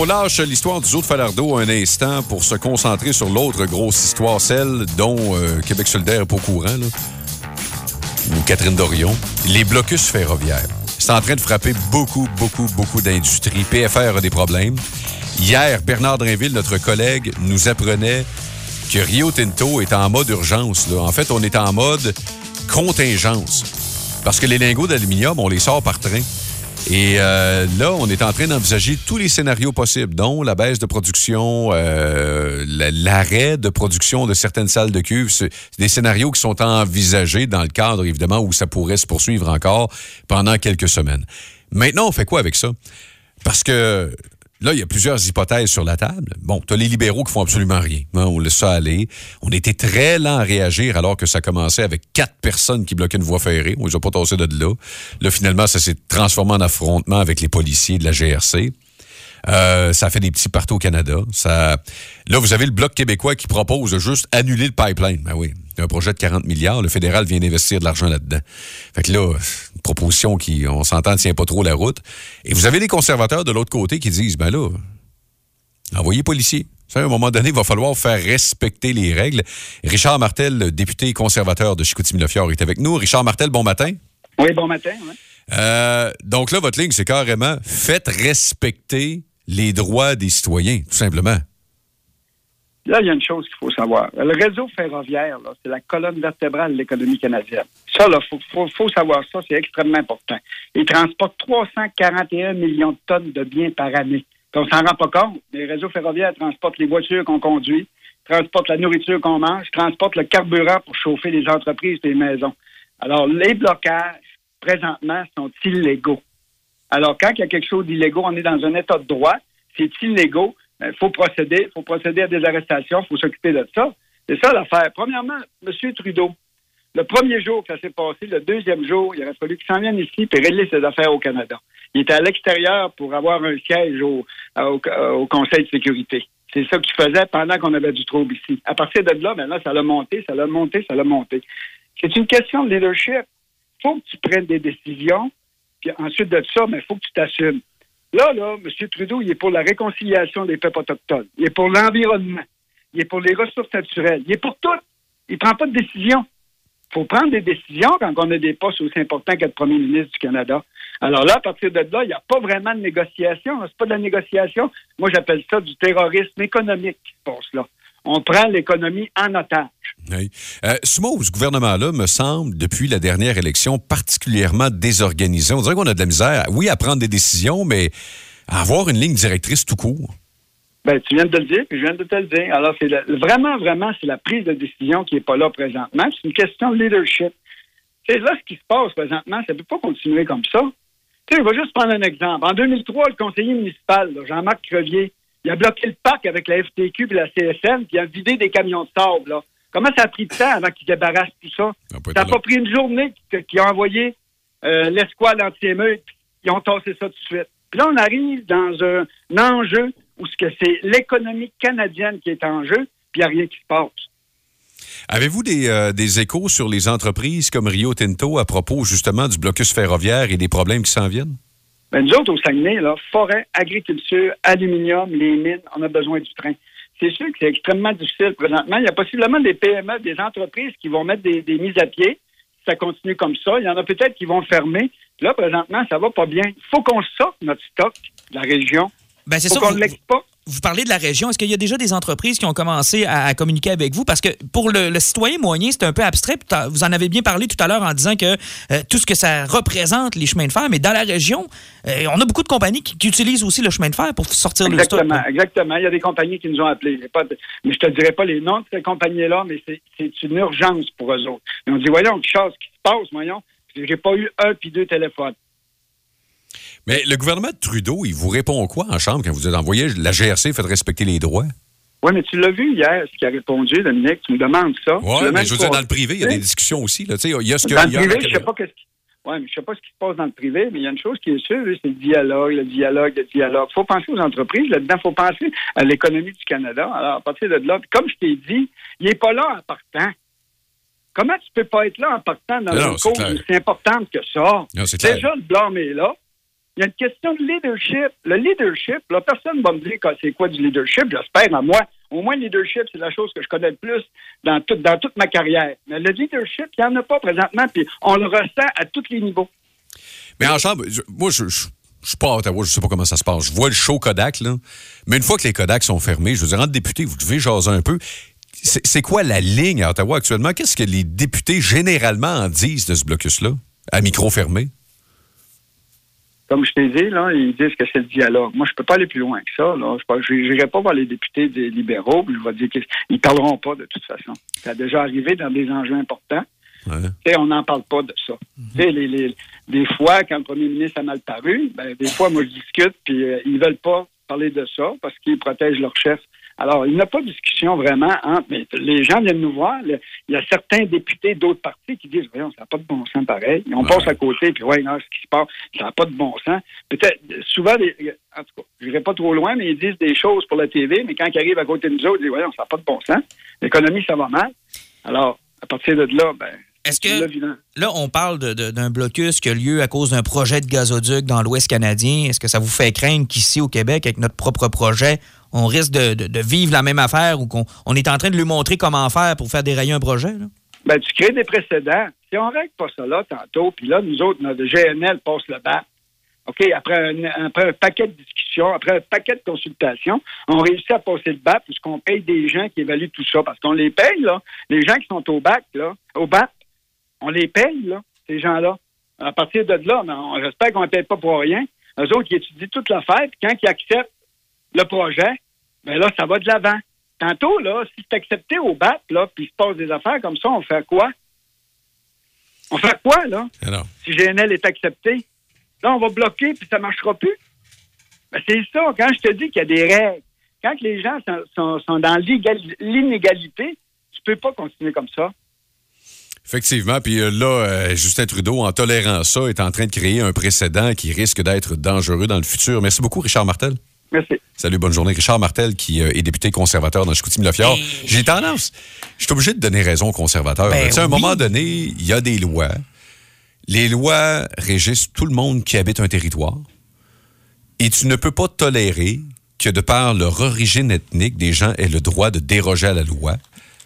on lâche l'histoire du zoo de Falardeau un instant pour se concentrer sur l'autre grosse histoire, celle dont Québec solidaire n'est pas au courant, là, ou Catherine Dorion, les blocus ferroviaires. C'est en train de frapper beaucoup d'industries. PFR a des problèmes. Hier, Bernard Drainville, notre collègue, nous apprenait que Rio Tinto est en mode urgence. Là. En fait, on est en mode contingence. Parce que les lingots d'aluminium, on les sort par train. Et là, on est en train d'envisager tous les scénarios possibles, dont la baisse de production, l'arrêt de production de certaines salles de cuve. C'est des scénarios qui sont envisagés dans le cadre, évidemment, où ça pourrait se poursuivre encore pendant quelques semaines. Maintenant, on fait quoi avec ça? Parce que là, il y a plusieurs hypothèses sur la table. Bon, tu as les libéraux qui font absolument rien. Hein, on laisse ça aller. On était très lent à réagir alors que ça commençait avec 4 personnes qui bloquaient une voie ferrée. On les a pas tassés de là. Là, finalement, ça s'est transformé en affrontement avec les policiers de la GRC. Ça fait des petits partout au Canada. Là, vous avez le Bloc québécois qui propose de juste annuler le pipeline. Ben oui, un projet de 40 milliards. Le fédéral vient d'investir de l'argent là-dedans. Fait que là, une proposition qui, on s'entend, ne tient pas trop la route. Et vous avez les conservateurs de l'autre côté qui disent, ben là, envoyez policiers. À un moment donné, il va falloir faire respecter les règles. Richard Martel, député conservateur de Chicoutimi-Le-Fjord, est avec nous. Richard Martel, bon matin. Oui, bon matin. Oui. Donc là, votre ligne, c'est carrément faites respecter les droits des citoyens, tout simplement. Là, il y a une chose qu'il faut savoir. Le réseau ferroviaire, là, c'est la colonne vertébrale de l'économie canadienne. Ça, là, faut savoir ça, c'est extrêmement important. Il transporte 341 millions de tonnes de biens par année. On s'en rend pas compte. Les réseaux ferroviaires transportent les voitures qu'on conduit, transportent la nourriture qu'on mange, transportent le carburant pour chauffer les entreprises et les maisons. Alors, les blocages, présentement, sont illégaux. Alors, quand il y a quelque chose d'illégaux, on est dans un état de droit, c'est illégaux, il faut procéder à des arrestations, il faut s'occuper de ça. C'est ça l'affaire. Premièrement, M. Trudeau, le premier jour que ça s'est passé, le deuxième jour, il aurait fallu qu'il s'en vienne ici et régler ses affaires au Canada. Il était à l'extérieur pour avoir un siège au Conseil de sécurité. C'est ça qu'il faisait pendant qu'on avait du trouble ici. À partir de là, ben là, ça l'a monté. C'est une question de leadership. Il faut que tu prennes des décisions, puis ensuite de ça, il faut que tu t'assumes. Là, M. Trudeau, il est pour la réconciliation des peuples autochtones. Il est pour l'environnement. Il est pour les ressources naturelles. Il est pour tout. Il ne prend pas de décision. Il faut prendre des décisions quand on a des postes aussi importants qu'être premier ministre du Canada. Alors là, à partir de là, il n'y a pas vraiment de négociation. C'est pas de la négociation. Moi, j'appelle ça du terrorisme économique qui se passe là. On prend l'économie en otage. Oui. Ce gouvernement-là me semble, depuis la dernière élection, particulièrement désorganisé. On dirait qu'on a de la misère, oui, à prendre des décisions, mais à avoir une ligne directrice tout court. Ben, tu viens de le dire, puis je viens de te le dire. Alors, c'est vraiment, c'est la prise de décision qui n'est pas là présentement. C'est une question de leadership. C'est là ce qui se passe présentement. Ça ne peut pas continuer comme ça. Tu sais, je vais juste prendre un exemple. En 2003, le conseiller municipal, là, Jean-Marc Crevier, il a bloqué le parc avec la FTQ et la CSN, puis il a vidé des camions de sable. Là. Comment ça a pris de temps avant qu'ils débarrassent tout ça? Ça n'a pas pris une journée qu'ils ont envoyé l'escouade anti-émeute, puis ils ont tassé ça tout de suite. Puis là, on arrive dans un enjeu où c'est l'économie canadienne qui est en jeu, puis il n'y a rien qui se passe. Avez-vous des échos sur les entreprises comme Rio Tinto à propos justement du blocus ferroviaire et des problèmes qui s'en viennent? Ben, nous autres, au Saguenay, là, forêt, agriculture, aluminium, les mines, on a besoin du train. C'est sûr que c'est extrêmement difficile présentement. Il y a possiblement des PME, des entreprises qui vont mettre des mises à pied. Si ça continue comme ça, il y en a peut-être qui vont fermer. Là, présentement, ça va pas bien. Il faut qu'on sorte notre stock de la région. Ben, c'est faut qu'on ne l'exporte. Vous parlez de la région. Est-ce qu'il y a déjà des entreprises qui ont commencé à communiquer avec vous? Parce que pour le citoyen moyen, c'est un peu abstrait. Vous en avez bien parlé tout à l'heure en disant que tout ce que ça représente, les chemins de fer, mais dans la région, on a beaucoup de compagnies qui utilisent aussi le chemin de fer pour sortir le stock. Exactement. Il y a des compagnies qui nous ont appelés. Mais je te dirai pas les noms de ces compagnies-là, mais c'est une urgence pour eux autres. Et on dit, voyons, quelque chose qui se passe, voyons. J'ai pas eu 1 puis 2 téléphones. Mais le gouvernement de Trudeau, il vous répond quoi en chambre quand vous êtes envoyé la GRC, faites respecter les droits? Oui, mais tu l'as vu hier, ce qu'il a répondu, Dominique. Tu me demandes ça. Oui, mais je veux dire, dans le privé, il y a des discussions aussi. Là. Il y a ce que, dans le privé, je sais pas mais je sais pas ce qui se passe dans le privé, mais il y a une chose qui est sûre, c'est le dialogue. Il faut penser aux entreprises là-dedans, il faut penser à l'économie du Canada. Alors, à partir de là, comme je t'ai dit, il n'est pas là en partant. Comment tu peux pas être là en partant dans une cause aussi importante que ça? Non, c'est clair. Déjà, le blâme est là. Il y a une question de leadership. Le leadership, là, personne ne va me dire c'est quoi du leadership. J'espère, à moi. Au moins, le leadership, c'est la chose que je connais le plus dans toute ma carrière. Mais le leadership, il n'y en a pas présentement, puis on le ressent à tous les niveaux. Mais en chambre, moi, je suis pas à Ottawa, je sais pas comment ça se passe. Je vois le show Kodak, là. Mais une fois que les Kodak sont fermés, je veux dire, entre députés, vous devez jaser un peu. C'est quoi la ligne à Ottawa actuellement? Qu'est-ce que les députés généralement en disent de ce blocus-là, à micro fermé? Comme je t'ai dit, là, ils disent que c'est le dialogue. Moi, je peux pas aller plus loin que ça. Je n'irai pas voir les députés des libéraux, puis je vais dire qu'ils ne parleront pas de toute façon. Ça a déjà arrivé dans des enjeux importants. Ouais. On n'en parle pas de ça. Des fois, quand le premier ministre a mal paru, des fois, moi, je discute, puis ils veulent pas parler de ça parce qu'ils protègent leur chef. Alors, il n'y a pas de discussion vraiment entre... Mais les gens viennent nous voir. Il y a certains députés d'autres partis qui disent « Voyons, ça n'a pas de bon sens pareil. » On passe à côté, puis « Ouais, non, ce qui se passe, ça n'a pas de bon sens. » Peut-être, souvent, en tout cas, je n'irai pas trop loin, mais ils disent des choses pour la TV, mais quand ils arrivent à côté de nous autres, ils disent « Voyons, ça n'a pas de bon sens. L'économie, ça va mal. » Alors, à partir de là, est-ce que là, on parle d'un blocus qui a lieu à cause d'un projet de gazoduc dans l'Ouest canadien? Est-ce que ça vous fait craindre qu'ici, au Québec, avec notre propre projet, on risque de vivre la même affaire ou qu'on est en train de lui montrer comment faire pour faire dérailler un projet? Là? Tu crées des précédents. Si on règle pas ça là tantôt, puis là, nous autres, notre GNL passe le BAP. OK, après un paquet de discussions, après un paquet de consultations, on réussit à passer le BAP puisqu'on paye des gens qui évaluent tout ça. Parce qu'on les paye, là. Les gens qui sont au BAP, on les paye, là, ces gens-là. À partir de là, j'espère qu'on ne paye pas pour rien. Eux autres, ils étudient toute l'affaire, puis quand ils acceptent le projet, là, ça va de l'avant. Tantôt, là, si c'est accepté au BAP, là, puis il se passe des affaires comme ça, on fait quoi? On fait quoi, là? Alors. Si GNL est accepté? Là, on va bloquer, puis ça ne marchera plus. C'est ça, quand je te dis qu'il y a des règles, quand les gens sont dans l'inégalité, tu ne peux pas continuer comme ça. Effectivement. Puis là, Justin Trudeau, en tolérant ça, est en train de créer un précédent qui risque d'être dangereux dans le futur. Merci beaucoup, Richard Martel. Merci. Salut, bonne journée. Richard Martel, qui est député conservateur dans Chicoutimi-Le-Fjord. J'ai tendance... Je suis obligé de donner raison aux conservateurs. À un moment donné, il y a des lois. Les lois régissent tout le monde qui habite un territoire. Et tu ne peux pas tolérer que, de par leur origine ethnique, des gens aient le droit de déroger à la loi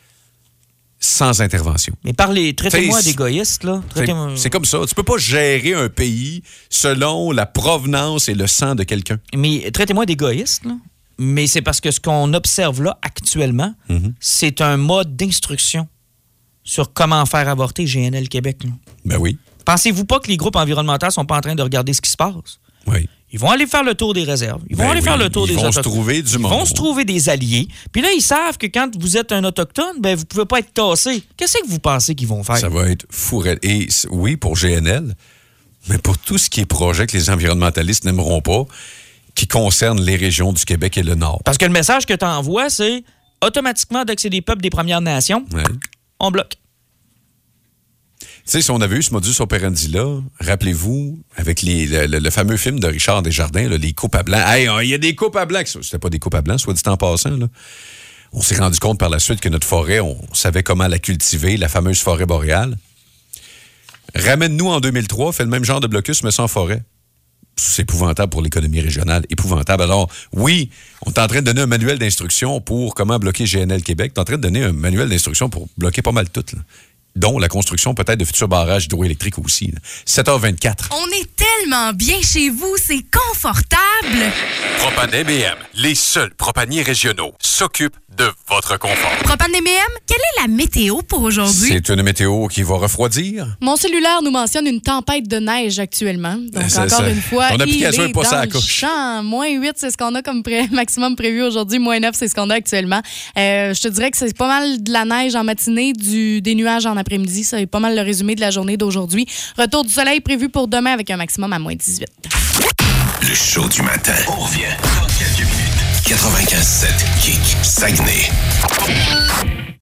sans intervention. Mais traitez-moi d'égoïste, là. C'est comme ça. Tu peux pas gérer un pays selon la provenance et le sang de quelqu'un. Mais traitez-moi d'égoïste, là. Mais c'est parce que ce qu'on observe là, actuellement, c'est un mode d'instruction sur comment faire avorter GNL Québec, là. Ben oui. Pensez-vous pas que les groupes environnementaux sont pas en train de regarder ce qui se passe? Oui. Ils vont aller faire le tour des réserves. Ils vont aller faire le tour des autochtones. Ils vont se trouver du monde. Ils vont se trouver des alliés. Puis là, ils savent que quand vous êtes un autochtone, vous pouvez pas être tassé. Qu'est-ce que vous pensez qu'ils vont faire? Ça va être fourré. Et oui, pour GNL, mais pour tout ce qui est projet que les environnementalistes n'aimeront pas, qui concerne les régions du Québec et le Nord. Parce que le message que tu envoies, c'est automatiquement, dès que c'est des peuples des Premières Nations, on bloque. Tu sais, si on avait eu ce modus operandi-là, rappelez-vous, avec le fameux film de Richard Desjardins, là, les coupes à blanc. Hey, il y a des coupes à blanc. C'était pas des coupes à blanc, soit dit en passant. Là. On s'est rendu compte par la suite que notre forêt, on savait comment la cultiver, la fameuse forêt boréale. Ramène-nous en 2003, fait le même genre de blocus, mais sans forêt. C'est épouvantable pour l'économie régionale. Épouvantable. Alors, oui, on est en train de donner un manuel d'instruction pour comment bloquer GNL Québec. On est en train de donner un manuel d'instruction pour bloquer pas mal tout, là. Dont la construction peut-être de futurs barrages hydroélectriques aussi. 7h24. On est tellement bien chez vous, c'est confortable. Propane MBM, les seuls propaniers régionaux, s'occupent de votre confort. Propane MBM, quelle est la météo pour aujourd'hui? C'est une météo qui va refroidir. Mon cellulaire nous mentionne une tempête de neige actuellement. Donc, encore une fois, ton application il est pas dans ça à le couche. champ. -8, c'est ce qu'on a comme maximum prévu aujourd'hui. -9, c'est ce qu'on a actuellement. Je te dirais que c'est pas mal de la neige en matinée, des nuages en après-midi. Ça est pas mal le résumé de la journée d'aujourd'hui. Retour du soleil prévu pour demain avec un maximum à -18. Le show du matin. On revient dans quelques minutes. 95.7 Kick Saguenay.